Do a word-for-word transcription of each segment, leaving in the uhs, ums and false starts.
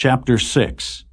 Chapter six.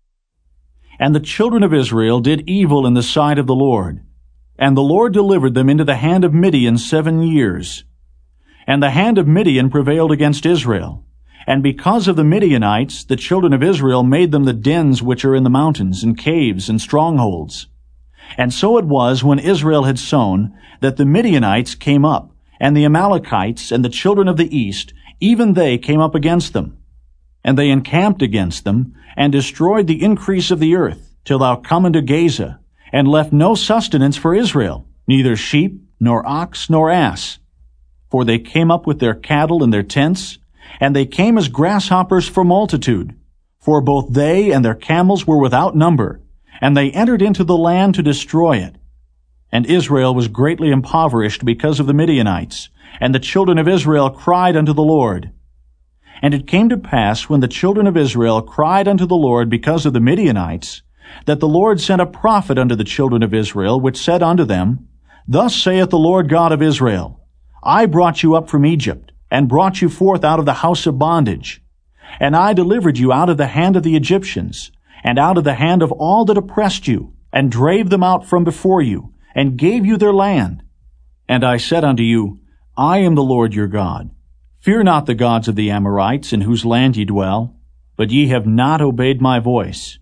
And the children of Israel did evil in the sight of the Lord, and the Lord delivered them into the hand of Midian seven years. And the hand of Midian prevailed against Israel, and because of the Midianites the children of Israel made them the dens which are in the mountains, and caves, and strongholds. And so it was, when Israel had sown, that the Midianites came up, and the Amalekites and the children of the east, even they came up against them. And they encamped against them, and destroyed the increase of the earth, till thou come into Gaza, and left no sustenance for Israel, neither sheep, nor ox, nor ass. For they came up with their cattle and their tents, and they came as grasshoppers for multitude. For both they and their camels were without number, and they entered into the land to destroy it. And Israel was greatly impoverished because of the Midianites, and the children of Israel cried unto the Lord. And it came to pass, when the children of Israel cried unto the Lord because of the Midianites, that the Lord sent a prophet unto the children of Israel, which said unto them, Thus saith the Lord God of Israel, I brought you up from Egypt, and brought you forth out of the house of bondage. And I delivered you out of the hand of the Egyptians, and out of the hand of all that oppressed you, and drave them out from before you, and gave you their land. And I said unto you, I am the Lord your God. Fear not the gods of the Amorites, in whose land ye dwell, but ye have not obeyed my voice.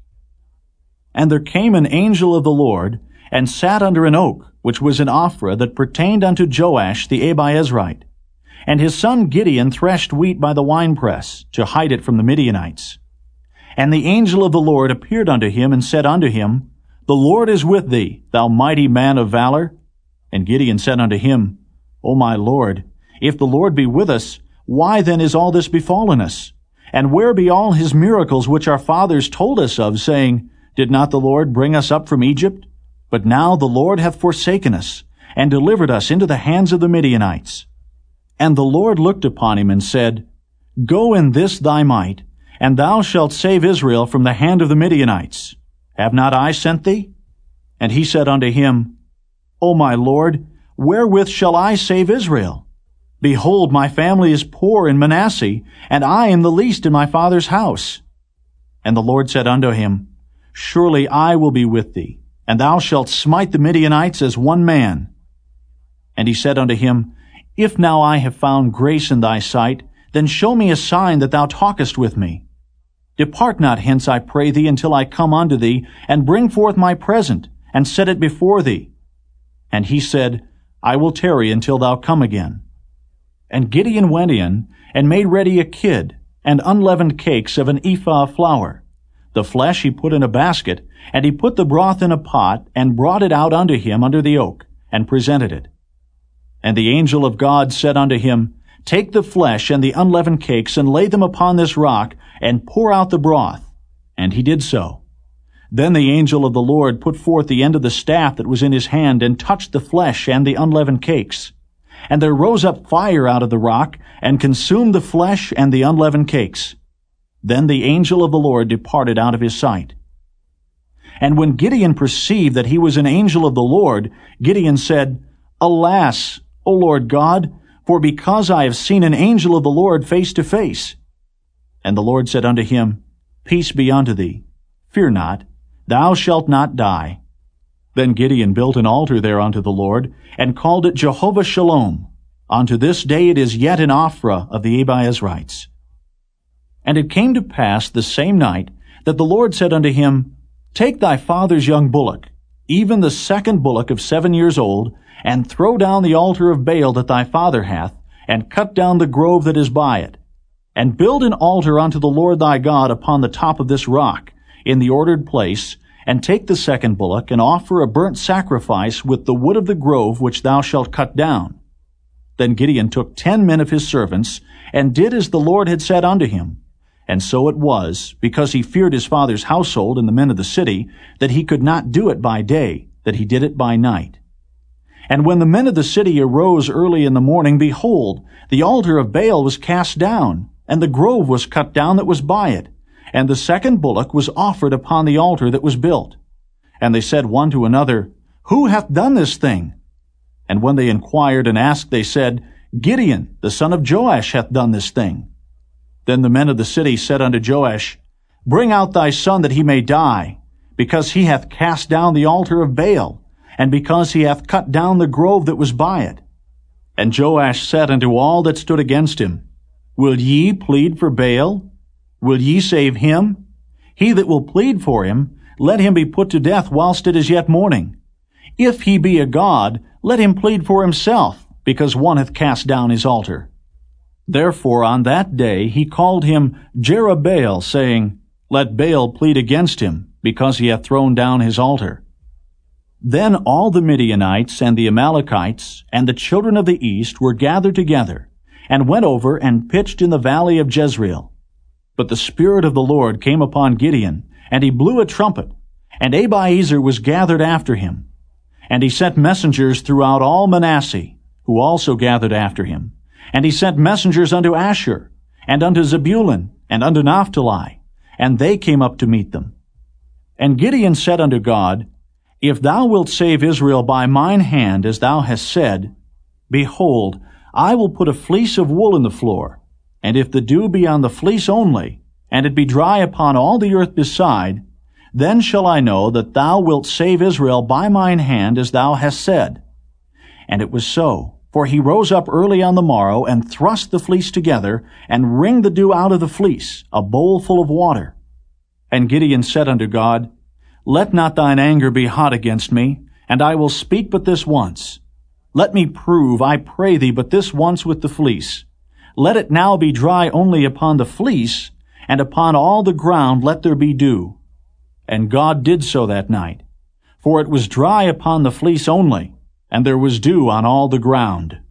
And there came an angel of the Lord, and sat under an oak, which was in Ophrah, that pertained unto Joash the Abiezrite. And his son Gideon threshed wheat by the winepress, to hide it from the Midianites. And the angel of the Lord appeared unto him, and said unto him, The Lord is with thee, thou mighty man of valor. And Gideon said unto him, O my Lord, if the Lord be with us, why then is all this befallen us? And where be all his miracles which our fathers told us of, saying, Did not the Lord bring us up from Egypt? But now the Lord hath forsaken us, and delivered us into the hands of the Midianites. And the Lord looked upon him, and said, Go in this thy might, and thou shalt save Israel from the hand of the Midianites. Have not I sent thee? And he said unto him, O my Lord, wherewith shall I save Israel? Behold, my family is poor in Manasseh, and I am the least in my father's house. And the Lord said unto him, Surely I will be with thee, and thou shalt smite the Midianites as one man. And he said unto him, If now I have found grace in thy sight, then show me a sign that thou talkest with me. Depart not hence, I pray thee, until I come unto thee, and bring forth my present, and set it before thee. And he said, I will tarry until thou come again. And Gideon went in, and made ready a kid, and unleavened cakes of an ephah of flour. The flesh he put in a basket, and he put the broth in a pot, and brought it out unto him under the oak, and presented it. And the angel of God said unto him, Take the flesh and the unleavened cakes, and lay them upon this rock, and pour out the broth. And he did so. Then the angel of the Lord put forth the end of the staff that was in his hand, and touched the flesh and the unleavened cakes. And there rose up fire out of the rock, and consumed the flesh and the unleavened cakes. Then the angel of the Lord departed out of his sight. And when Gideon perceived that he was an angel of the Lord, Gideon said, Alas, O Lord God, for because I have seen an angel of the Lord face to face. And the Lord said unto him, Peace be unto thee. Fear not, thou shalt not die. Then Gideon built an altar there unto the Lord, and called it Jehovah Shalom. Unto this day it is yet in Ophrah of the Abiezrites. And it came to pass the same night that the Lord said unto him, Take thy father's young bullock, even the second bullock of seven years old, and throw down the altar of Baal that thy father hath, and cut down the grove that is by it. And build an altar unto the Lord thy God upon the top of this rock, in the ordered place, and take the second bullock, and offer a burnt sacrifice with the wood of the grove which thou shalt cut down. Then Gideon took ten men of his servants, and did as the Lord had said unto him. And so it was, because he feared his father's household and the men of the city, that he could not do it by day, that he did it by night. And when the men of the city arose early in the morning, behold, the altar of Baal was cast down, and the grove was cut down that was by it, and the second bullock was offered upon the altar that was built. And they said one to another, Who hath done this thing? And when they inquired and asked, they said, Gideon, the son of Joash, hath done this thing. Then the men of the city said unto Joash, Bring out thy son that he may die, because he hath cast down the altar of Baal, and because he hath cut down the grove that was by it. And Joash said unto all that stood against him, Will ye plead for Baal? Will ye save him? He that will plead for him, let him be put to death whilst it is yet morning. If he be a god, let him plead for himself, because one hath cast down his altar. Therefore on that day he called him Jerubbaal, saying, Let Baal plead against him, because he hath thrown down his altar. Then all the Midianites and the Amalekites and the children of the east were gathered together, and went over and pitched in the valley of Jezreel. But the Spirit of the Lord came upon Gideon, and he blew a trumpet, and Abiezer was gathered after him. And he sent messengers throughout all Manasseh, who also gathered after him. And he sent messengers unto Asher, and unto Zebulun, and unto Naphtali, and they came up to meet them. And Gideon said unto God, If thou wilt save Israel by mine hand, as thou hast said, behold, I will put a fleece of wool in the floor, and if the dew be on the fleece only, and it be dry upon all the earth beside, then shall I know that thou wilt save Israel by mine hand, as thou hast said. And it was so, for he rose up early on the morrow, and thrust the fleece together, and wringed the dew out of the fleece, a bowl full of water. And Gideon said unto God, Let not thine anger be hot against me, and I will speak but this once. Let me prove, I pray thee, but this once with the fleece. Let it now be dry only upon the fleece, and upon all the ground let there be dew. And God did so that night, for it was dry upon the fleece only, and there was dew on all the ground.